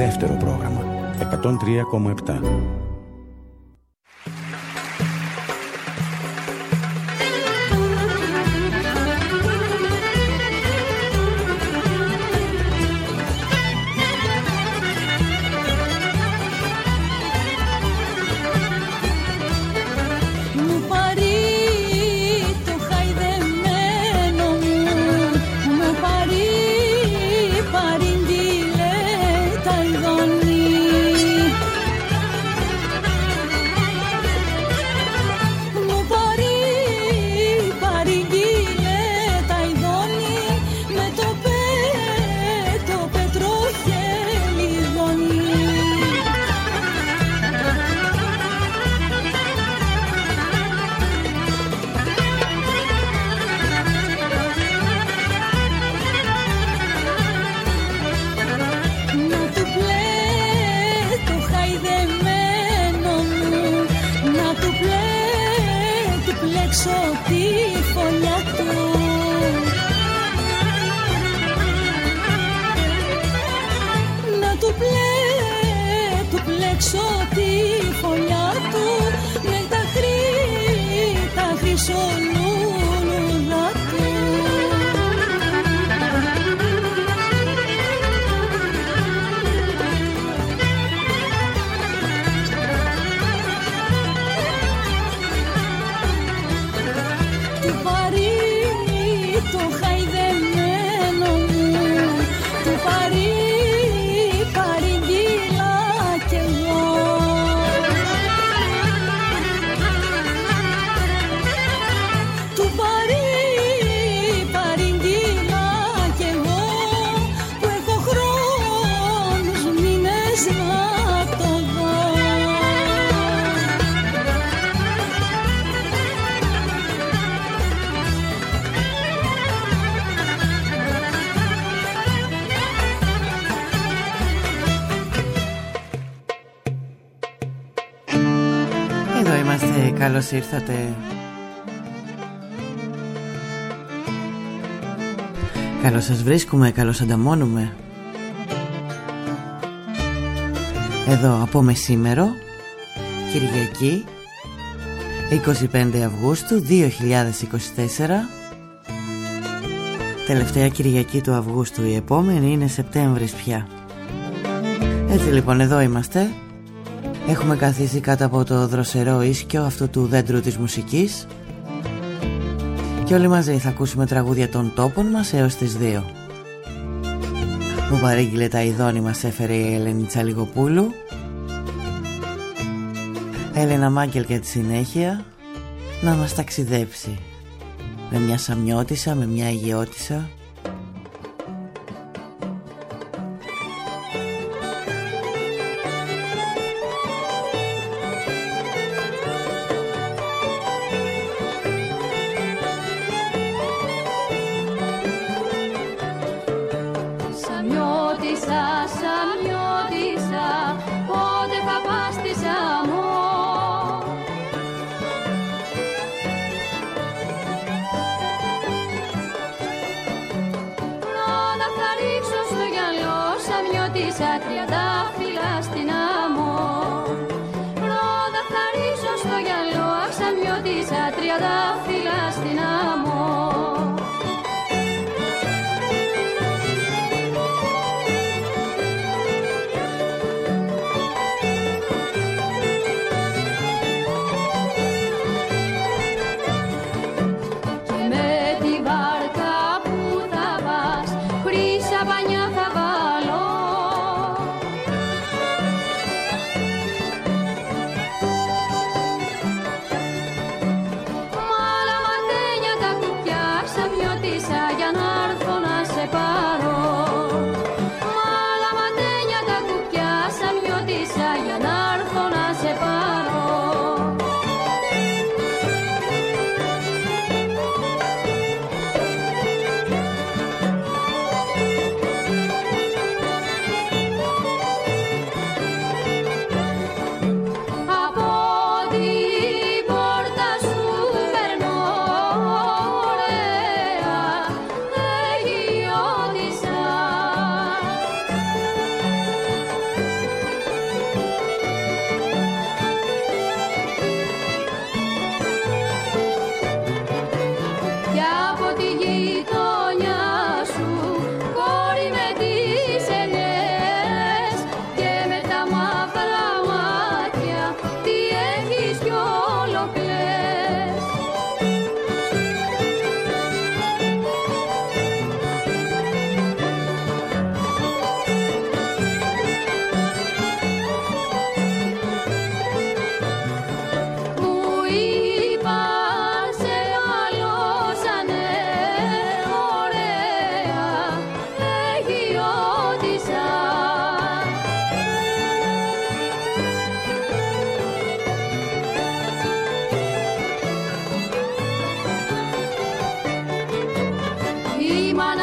δεύτερο πρόγραμμα 103,7. Καλώς ήρθατε. Καλώς σας βρίσκουμε, καλώς ανταμώνουμε. Εδώ από μεσήμερο, Κυριακή 25 Αυγούστου 2024. Τελευταία Κυριακή του Αυγούστου, η επόμενη είναι Σεπτέμβρης πια. Έτσι λοιπόν, εδώ είμαστε. Έχουμε καθίσει κάτω από το δροσερό ίσκιο αυτού του δέντρου της μουσικής και όλοι μαζί θα ακούσουμε τραγούδια των τόπων μας έως τις 2. Μου παρήγγειλε τα ειδώνη, μας έφερε η Ελένη Τσαλιγοπούλου. Έλενα Μάγκελ και τη συνέχεια να μας ταξιδέψει με μια Σαμιώτισσα, με μια Αιγαιώτισσα. Χρύσα πανιά θα βάλω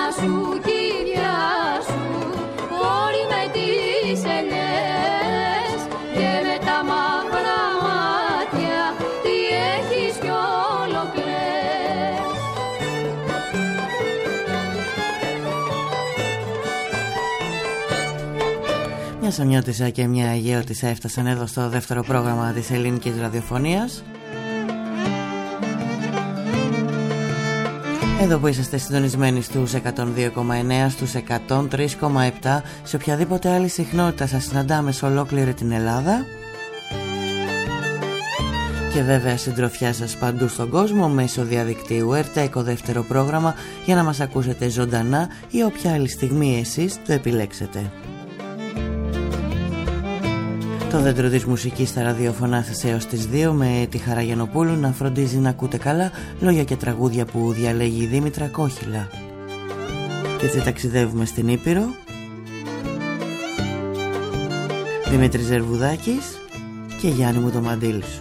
σου, κυρία σου, κόρη με τις ελιές και με τα μαύρα μάτια, τι έχεις κι όλο κλαις. Μια Σαμιώτισσα και μια Αιγαίωτισσα έφτασαν εδώ στο δεύτερο πρόγραμμα της ελληνικής ραδιοφωνίας. Εδώ που είσαστε συντονισμένοι στους 102,9, στους 103,7, σε οποιαδήποτε άλλη συχνότητα σας συναντάμε σε ολόκληρη την Ελλάδα. Και βέβαια συντροφιά σας παντού στον κόσμο μέσω διαδικτύου ΕΡΤΕΚΟ δεύτερο πρόγραμμα για να μας ακούσετε ζωντανά ή όποια άλλη στιγμή εσείς το επιλέξετε. Το δέντρο της μουσικής στα ραδιοφωνά σας έως τις 2 με τη Χαρά Γιαννοπούλου να φροντίζει να ακούτε καλά λόγια και τραγούδια που διαλέγει η Δήμητρα Κόχυλα. Και έτσι ταξιδεύουμε στην Ήπειρο. Δημήτρης Ζερβουδάκης και Γιάννη μου το μαντίλι σου.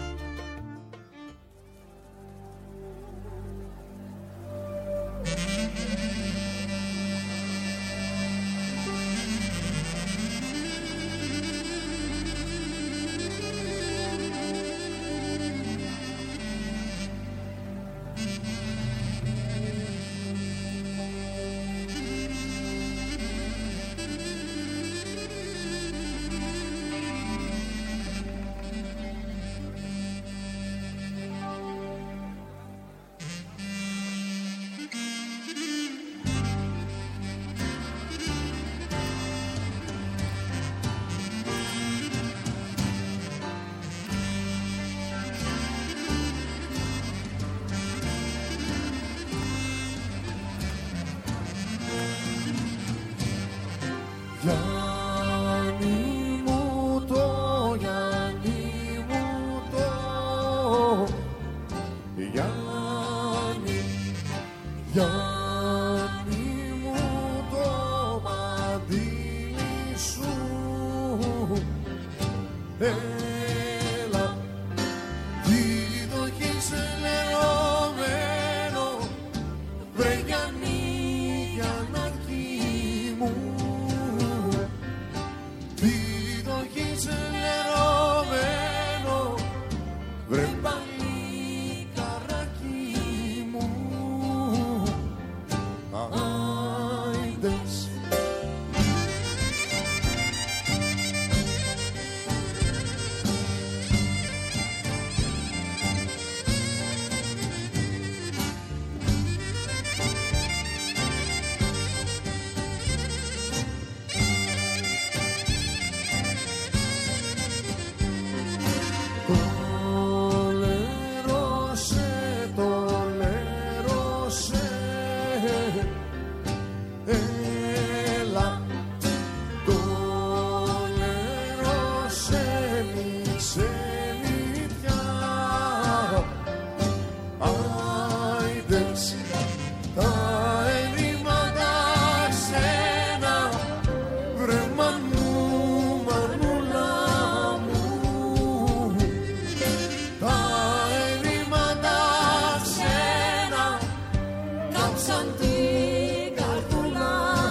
Σαν την καρδούλα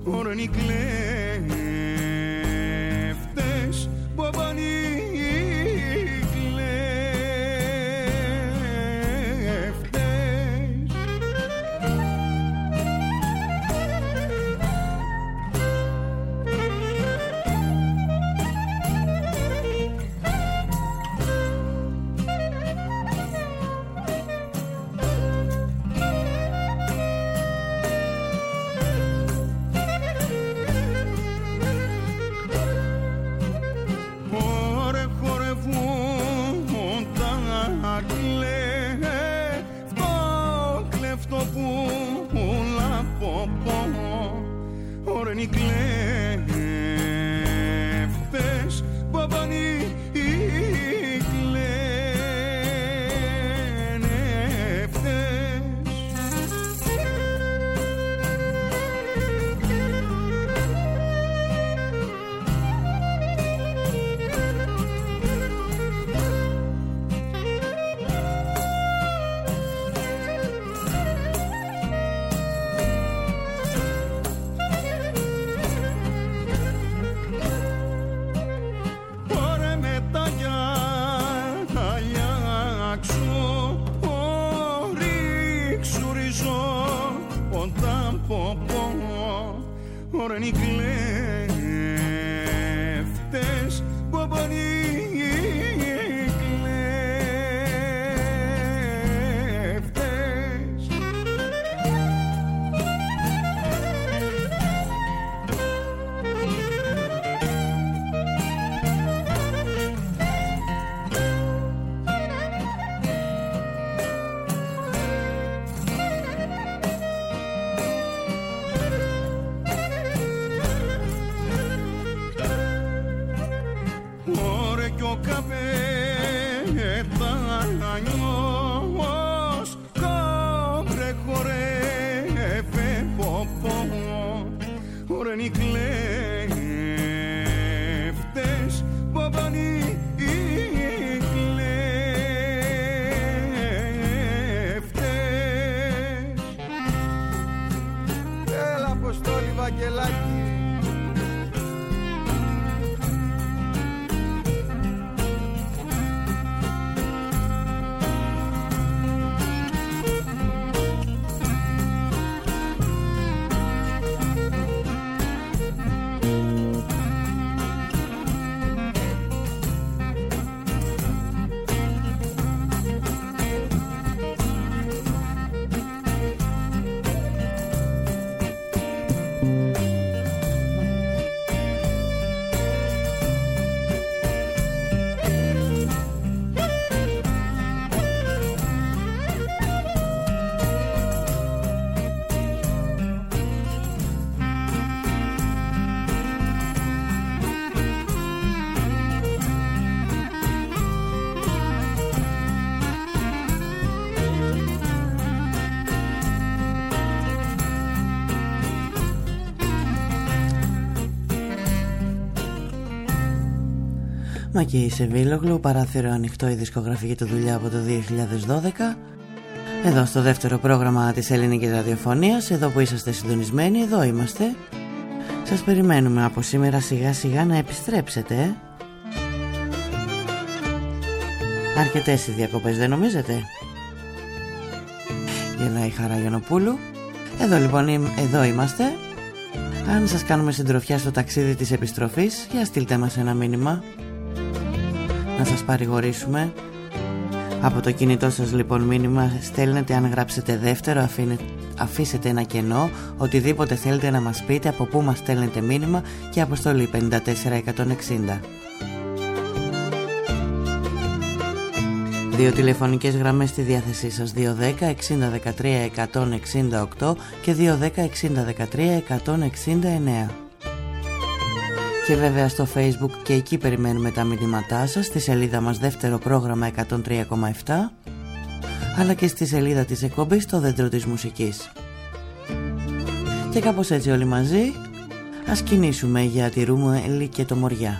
ωραν οι κλέφτες, παπαν οι οι κλέφτες, παπαν οι ωραν οι κλέφτες, παπαν οι κλέφτες. Κι ο καπετάνιος κόμπρε χορεύε ποπό, ωραν οι κλέφτες, παπαν οι κλέφτες. Έλα Αποστόλη Βαγγελάκη. Μακέη Σεβίλογλου, παράθυρο ανοιχτό, η δισκογραφική του δουλειά από το 2012. Εδώ στο δεύτερο πρόγραμμα της ελληνικής ραδιοφωνίας, εδώ που είσαστε συντονισμένοι, εδώ είμαστε. Σας περιμένουμε από σήμερα σιγά σιγά να επιστρέψετε. Αρκετές οι διακοπές, δεν νομίζετε? Γελάει η Χαρά Γιαννοπούλου. Εδώ λοιπόν, εδώ είμαστε. Αν σας κάνουμε συντροφιά στο ταξίδι της επιστροφής, για στείλτε μας ένα μήνυμα να σας παρηγορήσουμε. Από το κινητό σας λοιπόν μήνυμα στέλνετε, αν γράψετε δεύτερο αφήσετε ένα κενό, οτιδήποτε θέλετε να μας πείτε, από πού μας στέλνετε μήνυμα, και αποστολή 54160. Δύο τηλεφωνικές γραμμές στη διάθεσή σας, 210 60 13 168 και 210 60 13 169. Και βέβαια στο Facebook, και εκεί περιμένουμε τα μηνύματά σας, στη σελίδα μας δεύτερο πρόγραμμα 103,7, αλλά και στη σελίδα της εκπομπής το δέντρο της μουσικής. Και κάπως έτσι όλοι μαζί ας κινήσουμε για τη Ρούμελη και το Μοριά.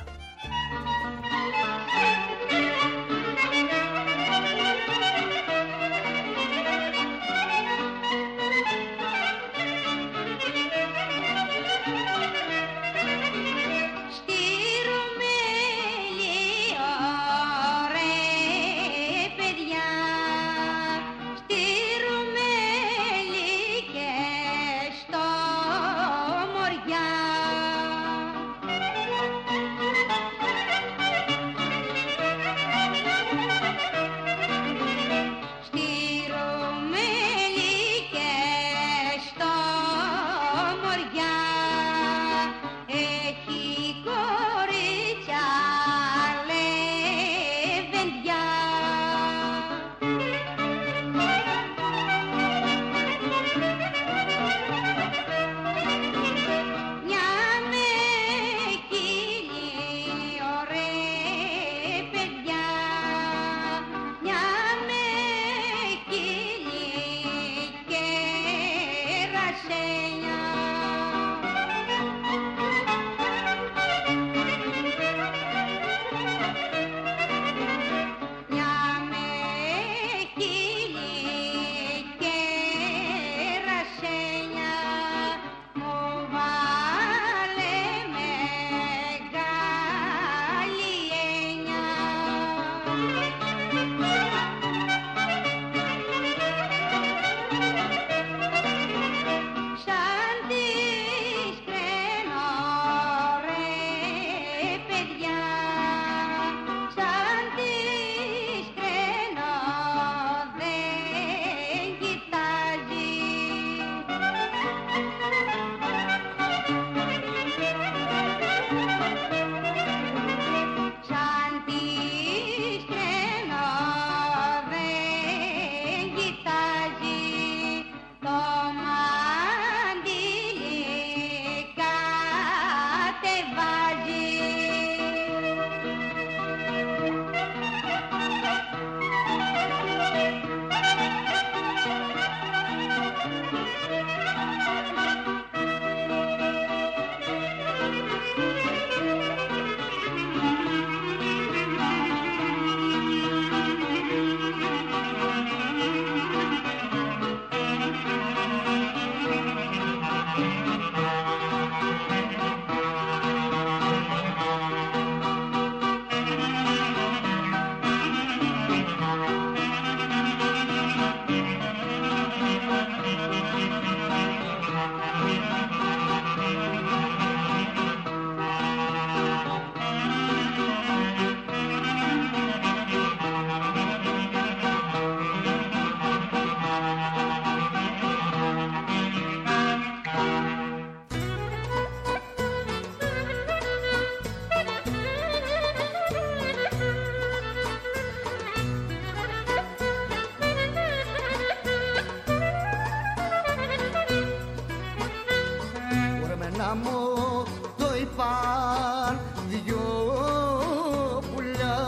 μου το είπαν δυο πουλιά,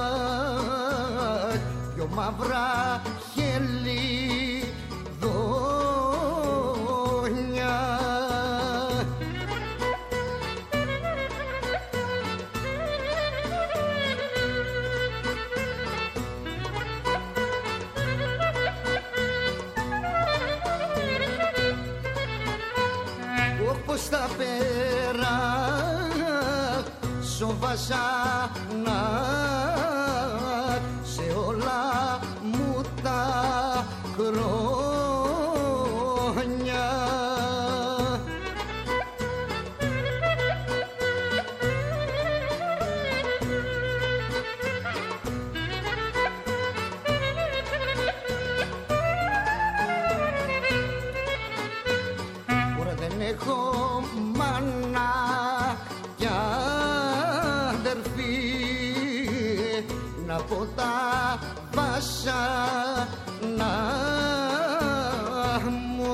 δυο μαύρα χέλη δόνια. Πώς τα πέρα σοβασάνα σε όλα μου τα χρόνια. Τώρα δεν έχω μάνα κι αδερφή να πω τα βασάνα μου.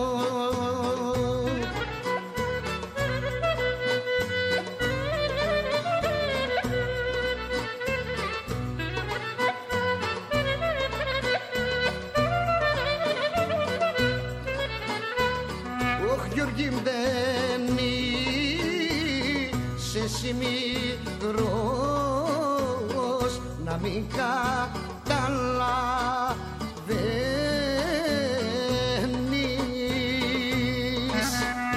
Ωχ Γιώργη μπαίνει σε μικρός να μην καταλαβαίνεις.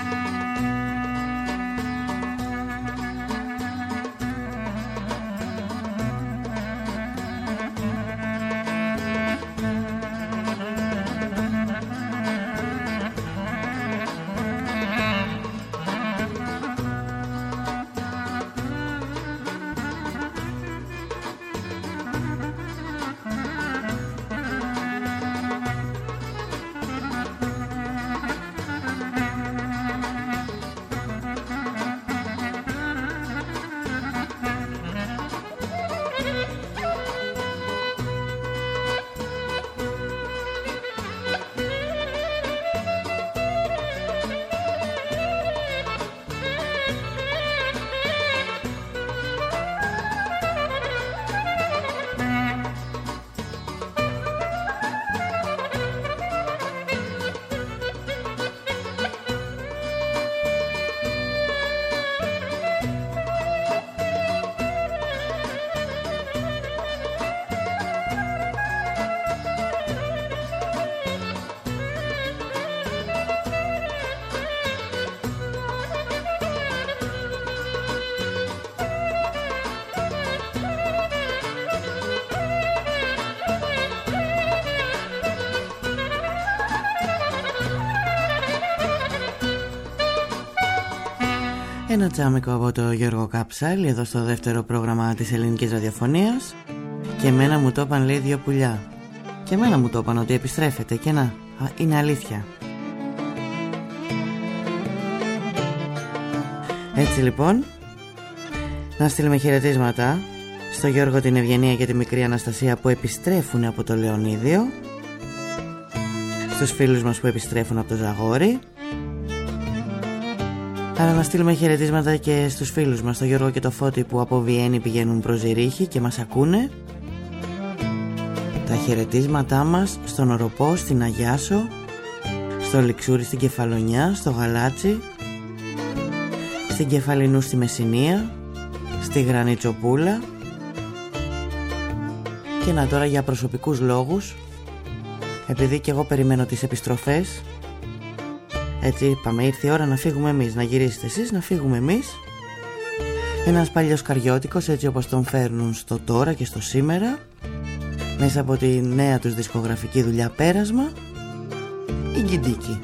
Ένα τσάμικο από το Γιώργο Κάψαλη εδώ στο δεύτερο πρόγραμμα της ελληνικής ραδιοφωνίας. Και εμένα μου το είπαν, λέει, δυο πουλιά. Και εμένα μου το είπαν ότι επιστρέφεται. Και να, είναι αλήθεια. Έτσι λοιπόν, να στείλουμε χαιρετίσματα στο Γιώργο, την Ευγενία και τη μικρή Αναστασία που επιστρέφουν από το Λεωνίδιο, στους φίλους μας που επιστρέφουν από το Ζαγόρι. Άρα να στείλουμε χαιρετίσματα και στους φίλους μας, το Γιώργο και το Φώτη που από Βιέννη πηγαίνουν προς Ζηρίχη και μας ακούνε. Τα χαιρετίσματά μας στον Οροπό, στην Αγιάσο, στο Λιξούρι, στην Κεφαλονιά, στο Γαλάτσι, στην Κεφαλινού στη Μεσσηνία, στη Γρανιτσοπούλα. Και να τώρα για προσωπικούς λόγους, επειδή και εγώ περιμένω τις επιστροφές, έτσι είπαμε, ήρθε η ώρα να φύγουμε εμείς, να γυρίσετε εσείς, να φύγουμε εμείς. Ένας παλιός καριώτικος, έτσι όπως τον φέρνουν στο τώρα και στο σήμερα, μέσα από τη νέα τους δισκογραφική δουλειά Πέρασμα, η Γκιντίκη.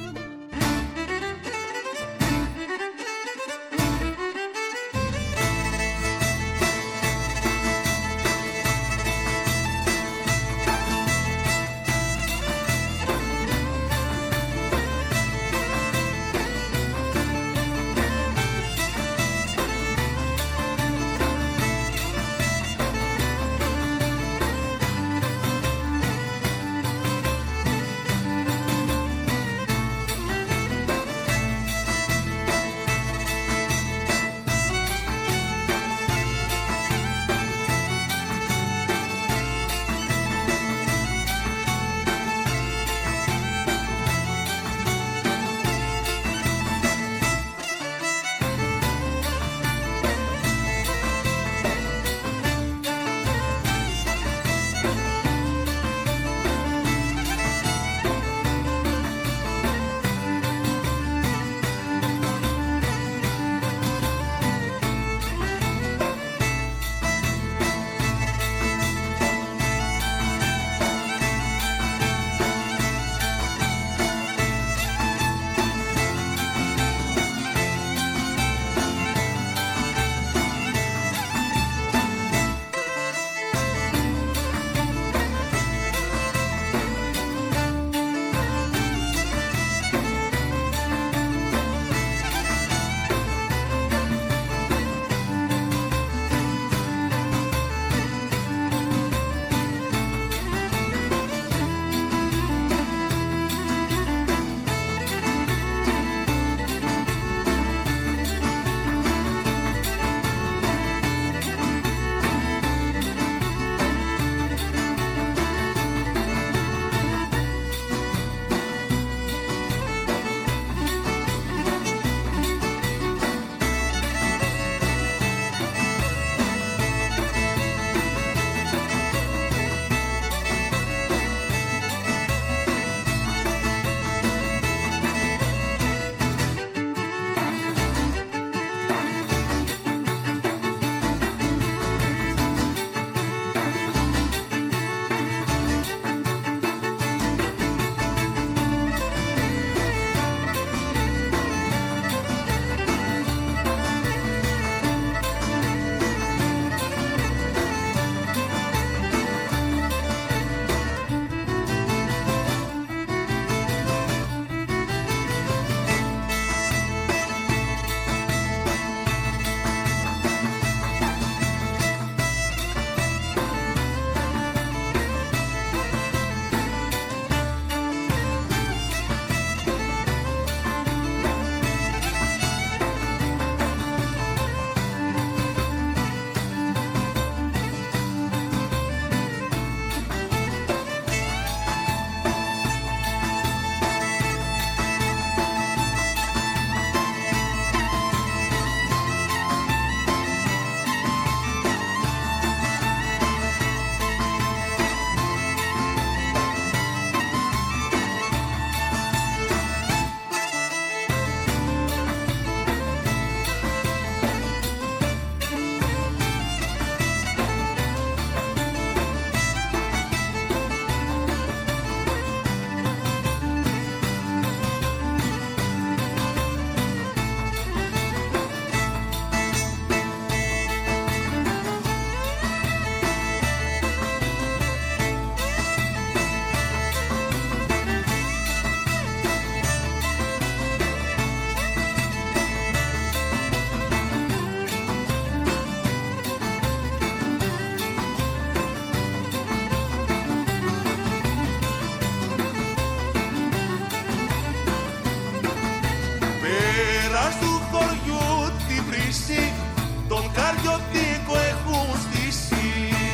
ζήσει, τον καρδιωτικό έχουν στήσει.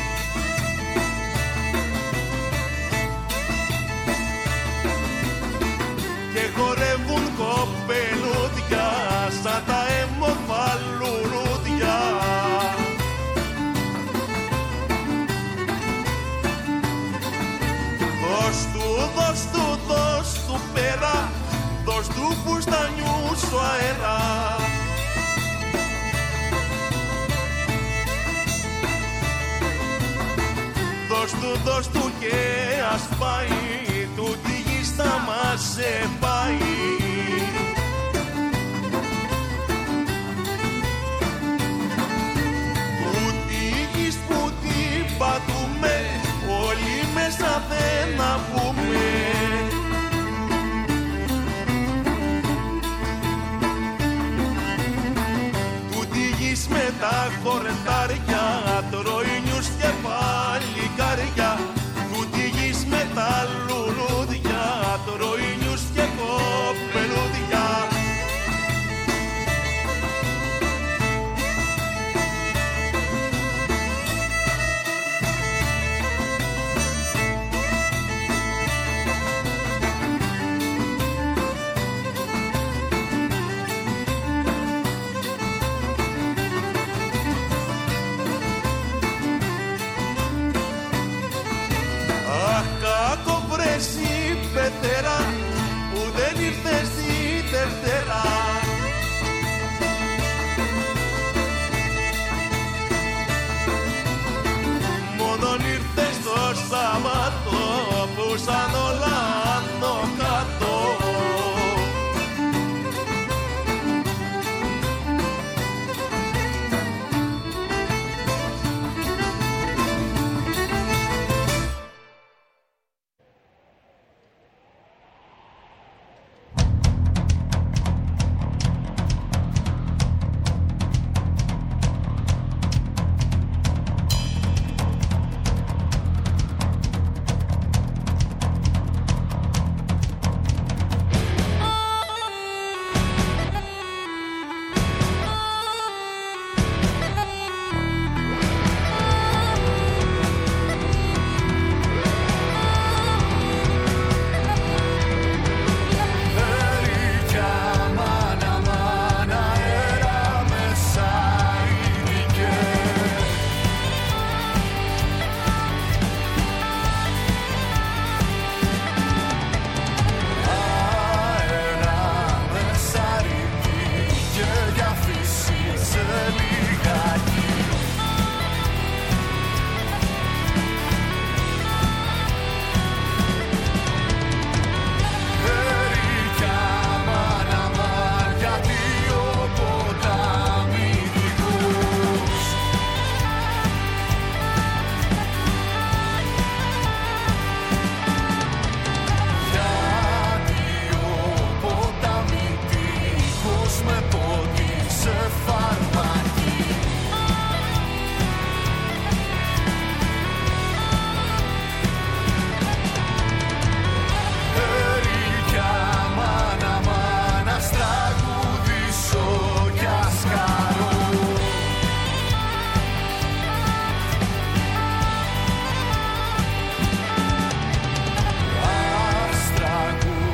Και χορεύουν κοπελούδια σαν τα έμορφα λουλούδια. Δώσ' του πέρα, δώσ' του φουστανιού σου αέρα. Δώσ' του και ας πάει, του τη γη θα μας πάει. Του τη γης που την πατούμε, όλοι μέσα δεν να πούμε. Του τη γης με τα χορτάρια, τρώινιους και παλικάρια. Του τη γης με τα λουλούδια, τρώινιους και κοπελούδια. Πετέρα που δεν ήρθες η Δευτέρα. Μόνον ήρθες το Σάββατο που σαν όλα άνω κάτω.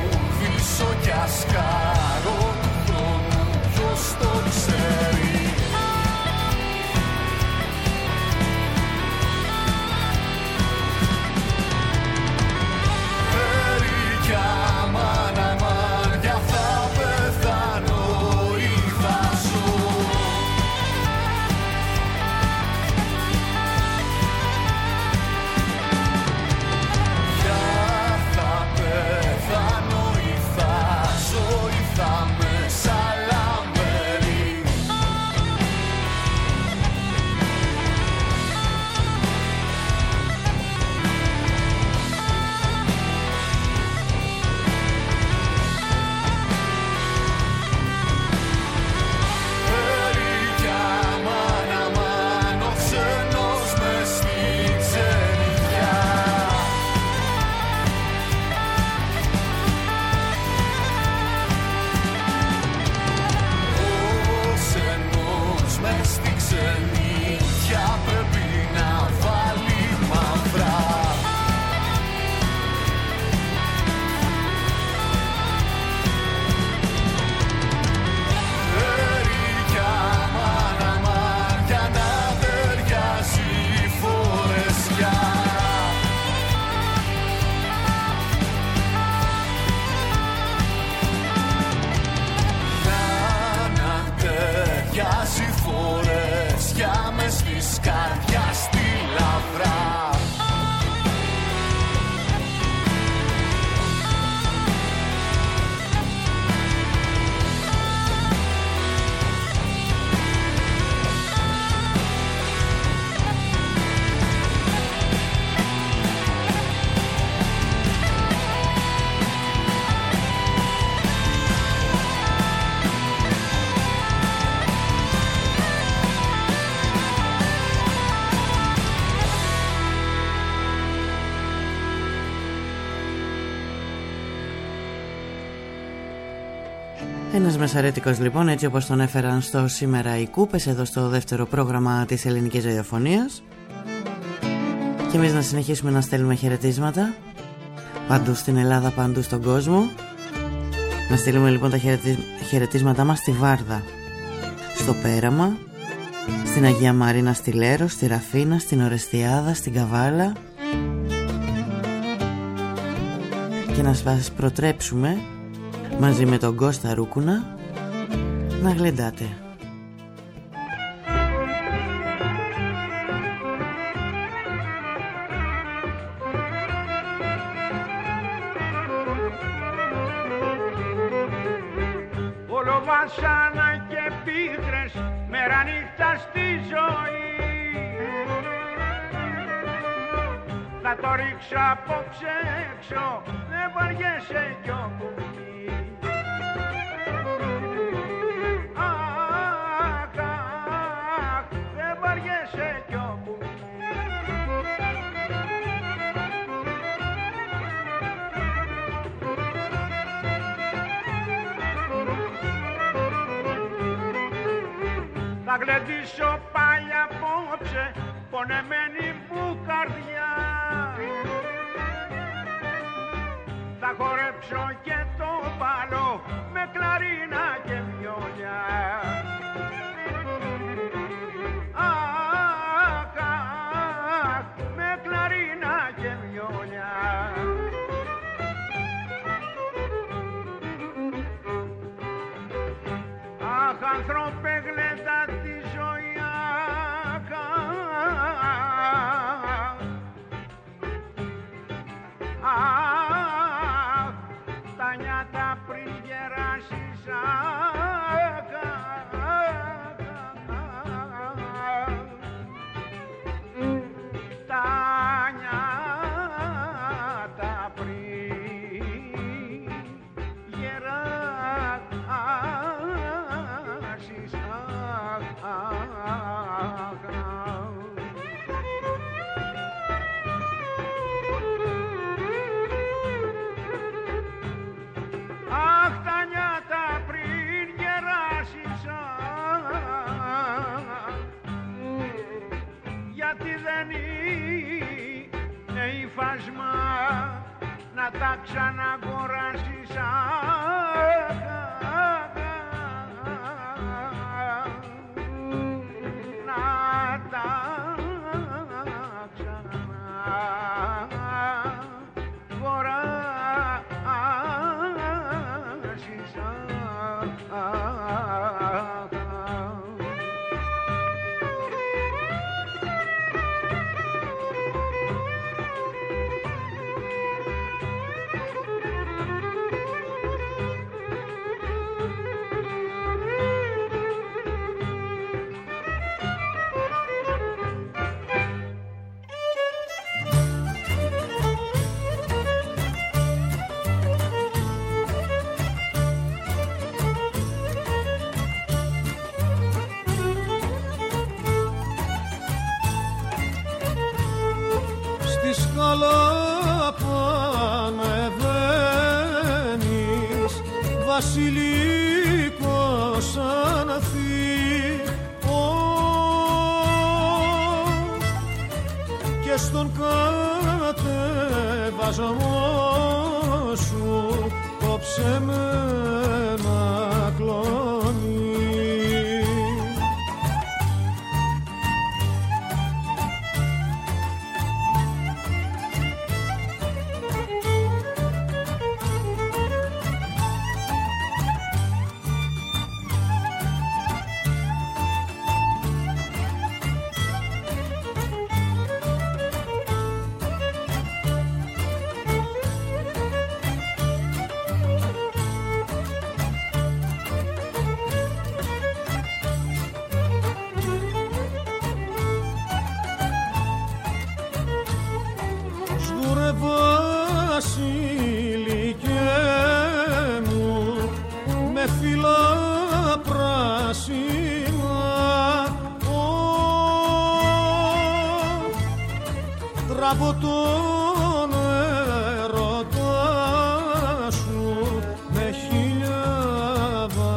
Σκάρω του χρόνου, ποιος το ξέρει. Ένας μεσαρέτικος λοιπόν, έτσι όπως τον έφεραν στο Σήμερα οι Κούπες, εδώ στο δεύτερο πρόγραμμα της ελληνικής ραδιοφωνίας. Και εμείς να συνεχίσουμε να στέλνουμε χαιρετίσματα παντού στην Ελλάδα, παντού στον κόσμο. Να στείλουμε λοιπόν τα χαιρετίσματά μας στη Βάρδα, στο Πέραμα, στην Αγία Μαρίνα στη Λέρο, στη Ραφίνα, στην Ορεστιάδα, στην Καβάλα. Και να σας προτρέψουμε μαζί με τον Κώστα Ρούκουνα να γλεντάτε. Όλο βασάνα και πίκρες, μέρα νύχτα στη ζωή. Θα το ρίξω απόψε έξω, δεν βαριέσαι κι όπου μη. Αχ, αχ, δεν βαριέσαι κι όπου μη. Θα γλεντήσω πάλι απόψε, πονεμένη μου καρδιά. Θα χορέψω και το μπάλο με κλαρίνα και βιόλια. Αχ, αχ, με κλαρίνα και βιόλια. Αχ, άνθρωπε γλέντα τη ζωή. Αχ, τα νιάτα πριν γεράσεις. Τα νιάτα πριν γεράσεις. Αχ, τα νιάτα πριν γεράσεις. Γιατί δεν είναι υφάσμα να τα ξαναγοράσεις. Να τα ξαναγοράσεις. Ανεβαίνεις βασιλικός ανθίπω και στον κατεβασμό σου κόψε με ένα κλόνι. Βασιλικέ μου με φύλλα πράσινα, τραβώ τον ερωτά σου με χίλια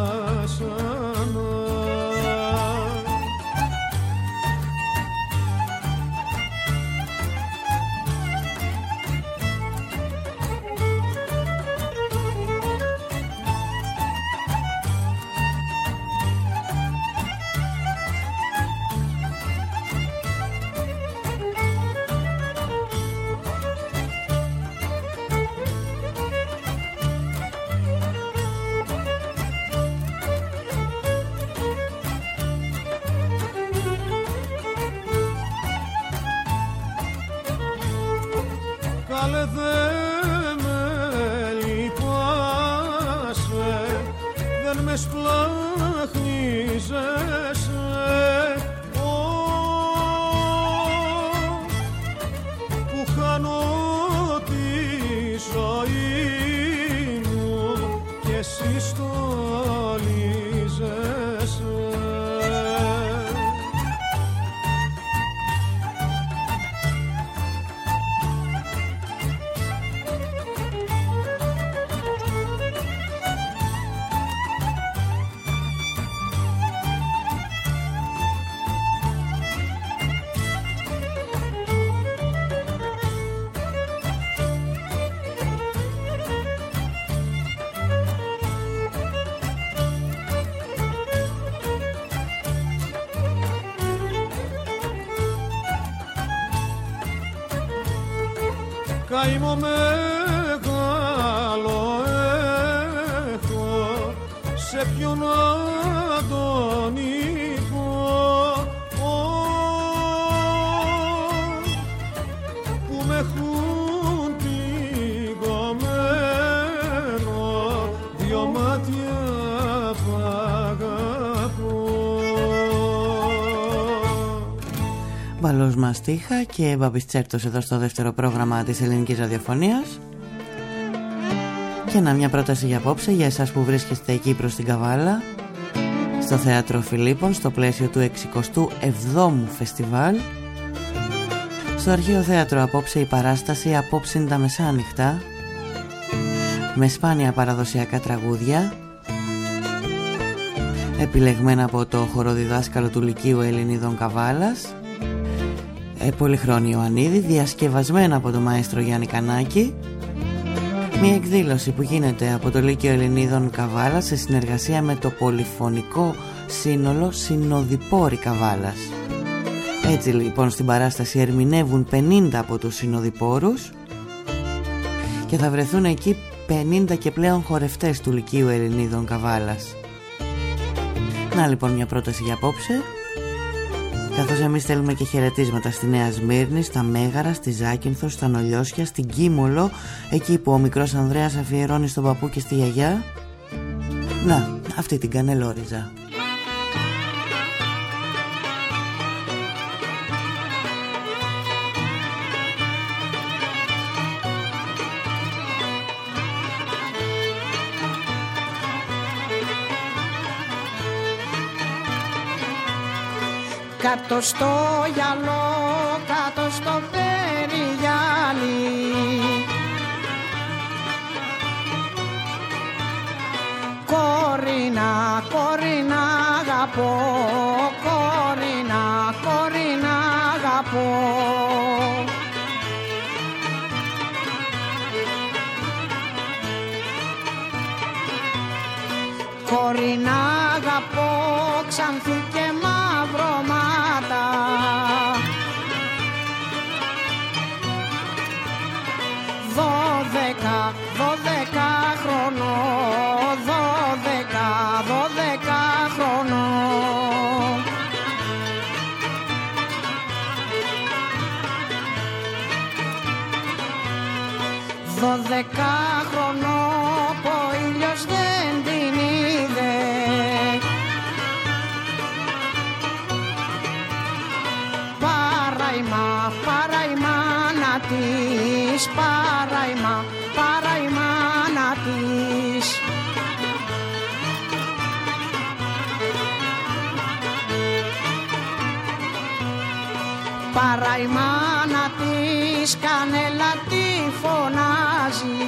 σπλαχνίζεσαι που χάνω τη ζωή μου και εσύ στολίζεσαι. Καημό μεγάλο έχω, σε ποιον να τον είπω, που με έχουν πληγωμένο, δυο μάτια που αγαπώ. Μπαλός Μαστίχα και Μπαμπης Τσέρτος εδώ στο δεύτερο πρόγραμμα της ελληνικής ραδιοφωνίας. Και μια πρόταση για απόψε για εσάς που βρίσκεστε εκεί προς την Καβάλα, στο Θέατρο Φιλίππων, στο πλαίσιο του 67ου φεστιβάλ. Στο Αρχαίο Θέατρο απόψε η παράσταση «Απόψε τα μεσάνυχτα», με σπάνια παραδοσιακά τραγούδια επιλεγμένα από το χοροδιδάσκαλο του Λυκείου Ελληνίδων Καβάλας, Πολυχρόνη Ιωαννίδη, διασκευασμένα από τον μαέστρο Γιάννη Κανάκη. Μια εκδήλωση που γίνεται από το Λύκειο Ελληνίδων Καβάλας σε συνεργασία με το πολυφωνικό σύνολο Συνοδοιπόροι Καβάλας. Έτσι λοιπόν στην παράσταση ερμηνεύουν 50 από τους συνοδοιπόρους και θα βρεθούν εκεί 50 και πλέον χορευτές του Λυκείου Ελληνίδων Καβάλας. Να λοιπόν μια πρόταση για απόψε. Καθώς εμείς στέλνουμε και χαιρετίσματα στη Νέα Σμύρνη, στα Μέγαρα, στη Ζάκυνθο, στα Νολιώσια, στην Κίμολο, εκεί που ο μικρός Ανδρέας αφιερώνει στον παππού και στη γιαγιά. Να, αυτή την Κανελόριζα. Κάτω στο γυαλό, κάτω στο περιγυάλι, Κορίνα, Κορίνα αγαπώ, Κορίνα, Κορίνα αγαπώ. Κορίνα αγαπώ, ξανθή και μαυρώματα, δώδεκα χρονών, 12 χρονών. Δώδεκα χρονών που ο ήλιος δεν την είδε, παρά η μάνα της, παρά η μάνα της. Παρά η μάνα της κανέλα τη φωνάζει,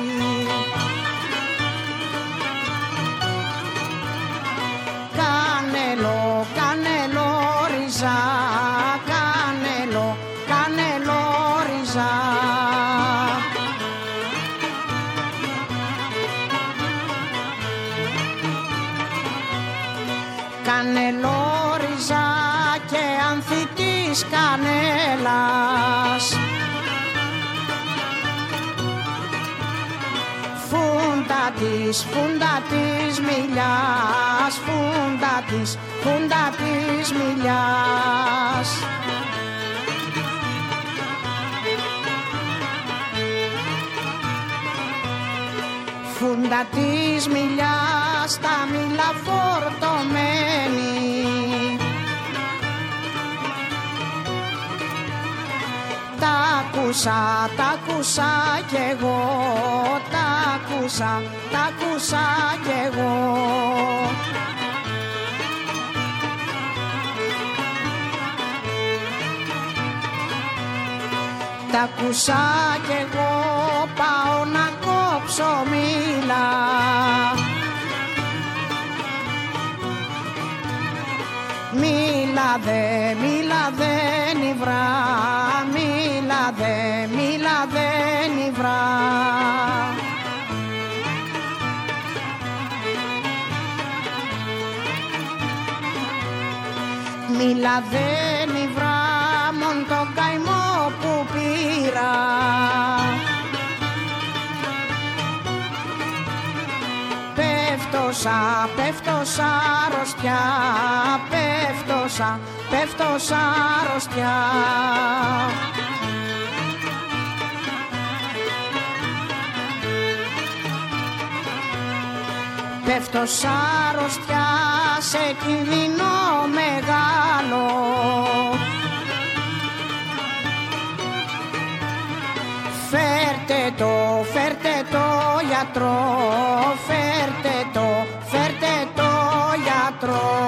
κανέλο, κανέλο ριζά, κανέλο, κανέλο ριζά. Κανέλο ριζά και άνθη της κανέλας, φούντα της μιλιάς, φούντα της μιλιάς. Φούντα της μιλιάς στα μήλα φορτωμένη. Τα ακούσα κι εγώ, τα ακούσα κι εγώ. Τα ακούσα κι εγώ, πάω να κόψω μήλα. Μίλα δε νιβρά, μίλα δε νιβρά. Μίλα δε νιβρά, μον το καημό που πήρα. Πέφτωσα αρρωστιά, πέφτωσα αρρωστιά. Πέφτωσα αρρωστιά σε κίνδυνο μεγάλο. Φέρτε το γιατρό, φέρτε το γιατρό.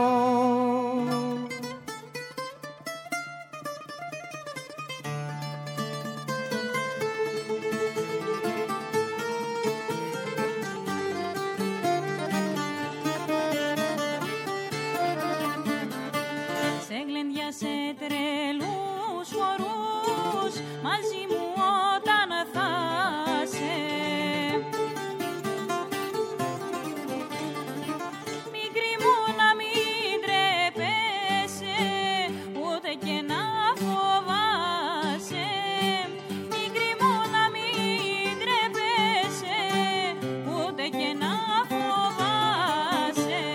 Σε γλεντιά, σε τρελούς χορούς, μαζί μου όταν θα σε. Μικρή μου να μην τρέπεσαι, ούτε και να φοβάσαι. Μικρή μου να μην τρέπεσαι, ούτε και να φοβάσαι.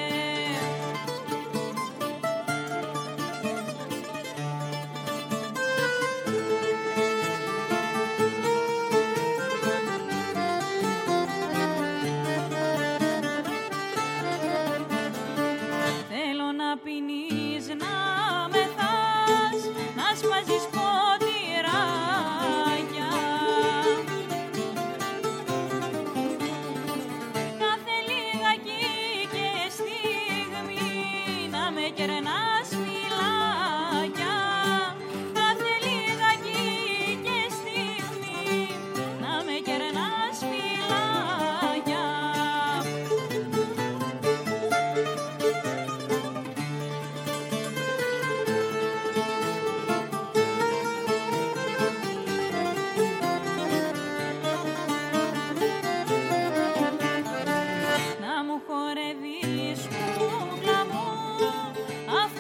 Θέλω να πίνεις, να μεθάς, να σπάζεις ποτηράκια. Κάθε λιγάκι και στιγμή να με κερνάς φυλάκια. Κάθε λιγάκι και στιγμή να με κερνάς φυλάκια. Να μου χορεύεις κούκλα μου,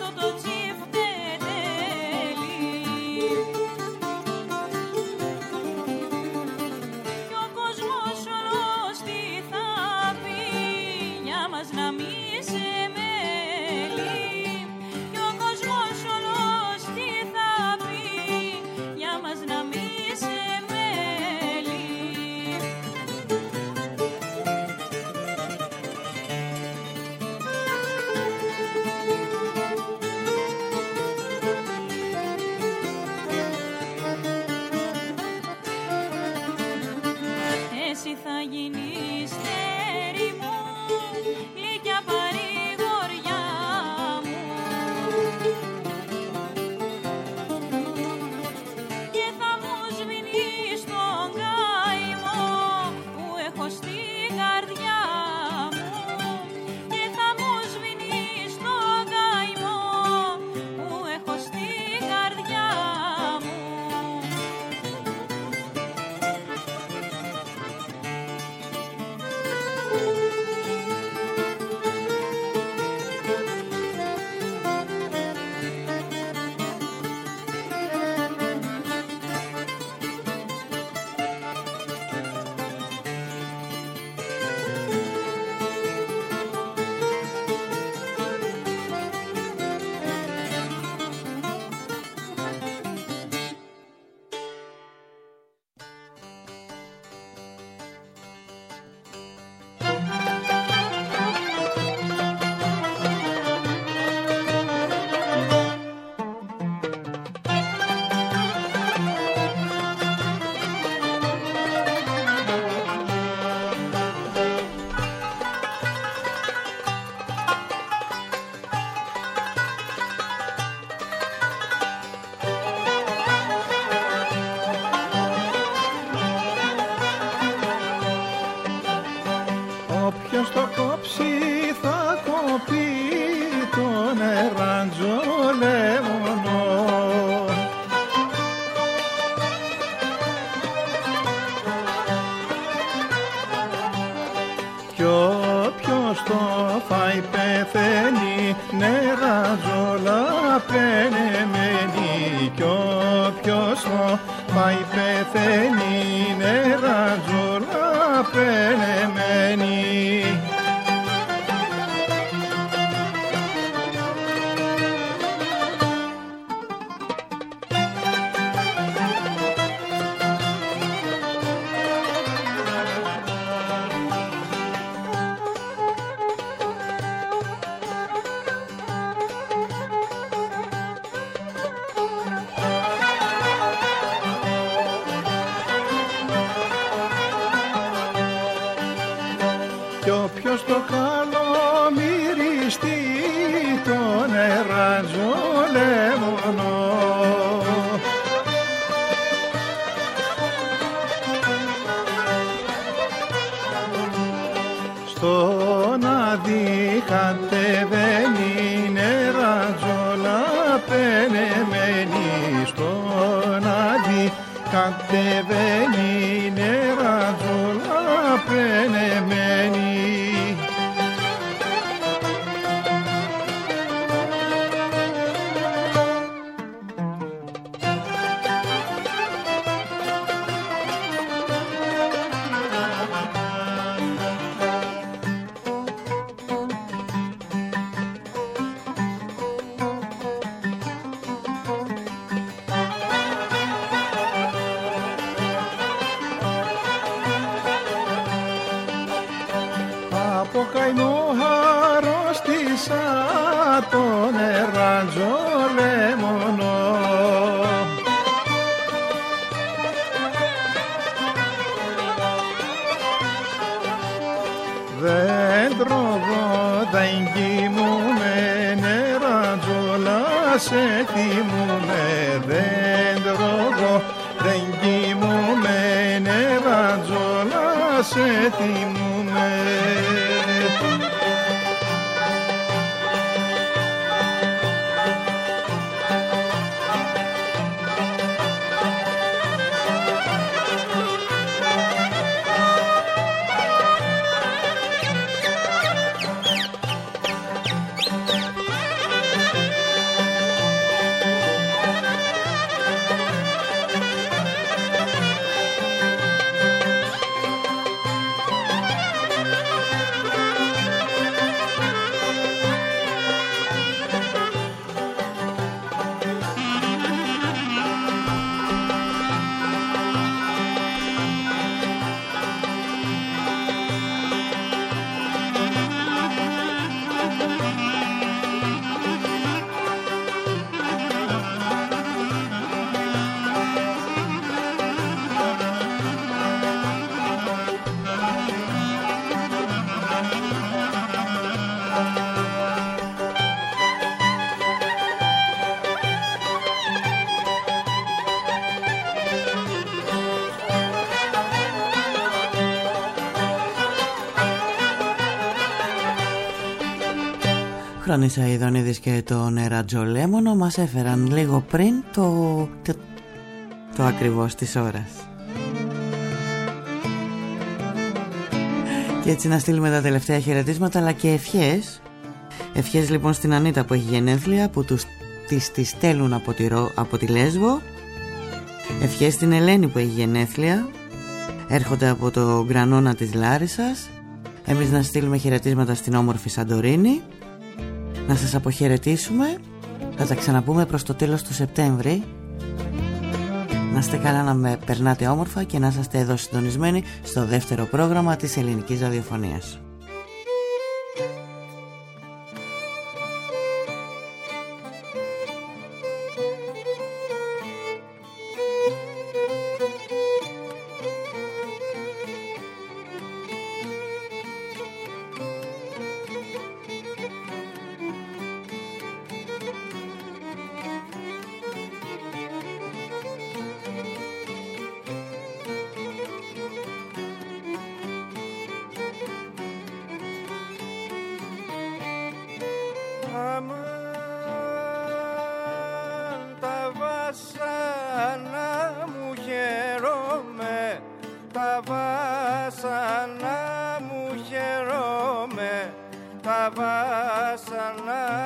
νεραντζολέμονο. Κι όποιος το φάει πεθαίνει, νεραντζόλα πενεμένη. Κι όποιος το φάει πεθαίνει, νεραντζόλα πενεμένη. Κι όποιος το καλό μυριστεί, το νεραντζολέμονο. Στον άδει κατεβαίνει, νεραντζόλα πενεμένη. Στον άδει κατεβαίνει, νεραντζόλα πενεμένη. Από καημό αρρώστησα, το νεραντζολέμονο. Δεν τρώγω, δεν κοιμούμαι, νεραντζόλα σε θυμούμαι. Δεν τρώγω, δεν κοιμούμαι, νεραντζόλα σε θυμούμαι. Χρόνης Αηδονίδης και το νεραντζολέμονο μας έφεραν λίγο πριν το ακριβώς της ώρας. Και έτσι να στείλουμε τα τελευταία χαιρετίσματα αλλά και ευχές. Ευχές λοιπόν στην Ανίτα που έχει γενέθλια, που τις στέλνουν από τη Λέσβο. Ευχές στην Ελένη που έχει γενέθλια, έρχονται από το Γκρανόνα της Λάρισσας. Εμείς να στείλουμε χαιρετίσματα στην όμορφη Σαντορίνη. Να σας αποχαιρετήσουμε. Θα τα ξαναπούμε προς το τέλος του Σεπτέμβρη. Να είστε καλά, να με περνάτε όμορφα και να είστε εδώ συντονισμένοι στο δεύτερο πρόγραμμα της ελληνικής ραδιοφωνίας.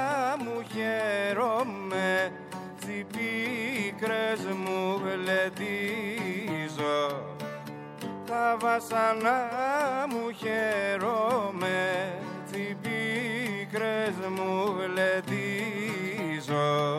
μου χαίρομαι, τις πίκρες μου γλεντίζω. Τα βασανά μου χαίρομαι, τις πίκρες μου γλεντίζω.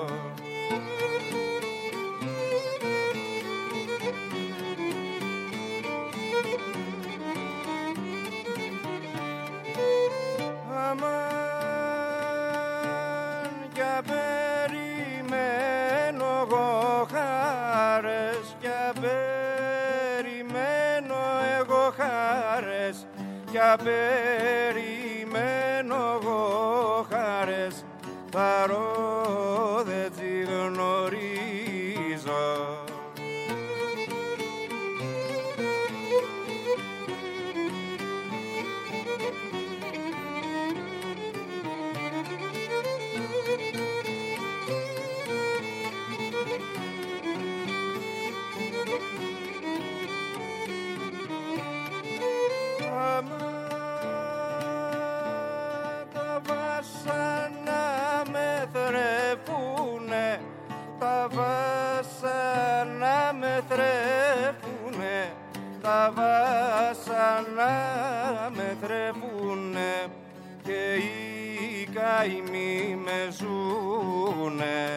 Αμάν κι περιμένω εγώ χάρες, κι περιμένω εγώ χάρες, κι περιμένω εγώ χάρες, παρό δεν τσι γνωρίζω. Τα βάσανα με θρέφουνε, τα βάσανα με θρέφουνε, τα βάσανα με θρέφουνε και οι καημοί με ζουνε.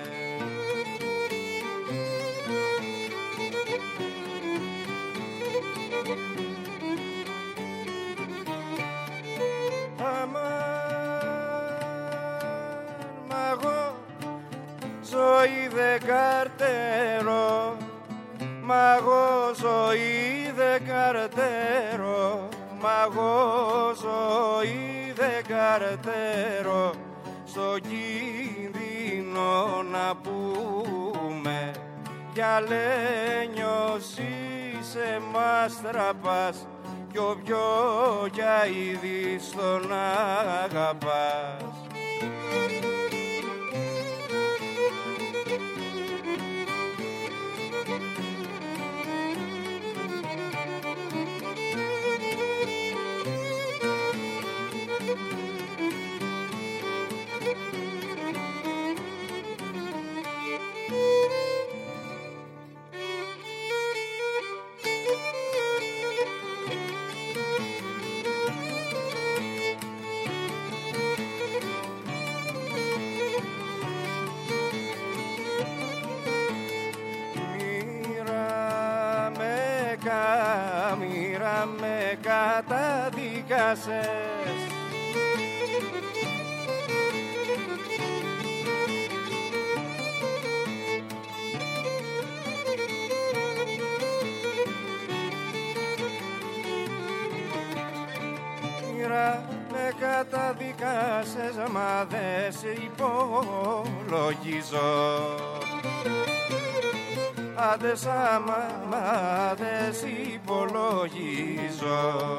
Ζωή δεν καρτέρω, μα εγώ ζωή δεν καρτέρω, μα εγώ ζωή δεν καρτέρω, στο κίνδυνο να πούμε κι αλένιος είσαι μας τραπάς κι ο πιο κι αηδής τον αγαπάς. Μοίρα με καταδικάσες, μοίρα με καταδικάσες, μα δε σε υπολογίζω. Άντε σάμα, μα δε σ' υπολογίζω.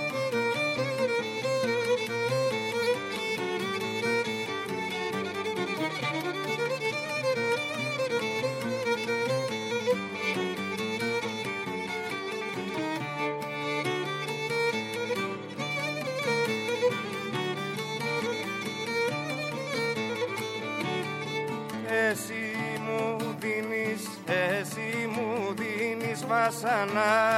Εσύ μου δίνεις βασανά,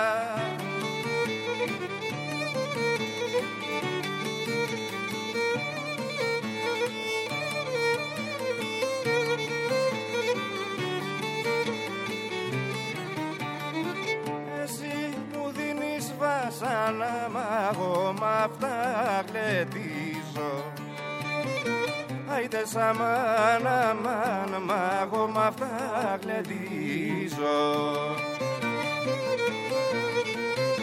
εσύ μου δίνεις βασανά, μα εγώ μ' αυτά γλεντίζω. Άιτε σαμάνα μάνα, μα εγώ μ' αυτά γλεντίζω.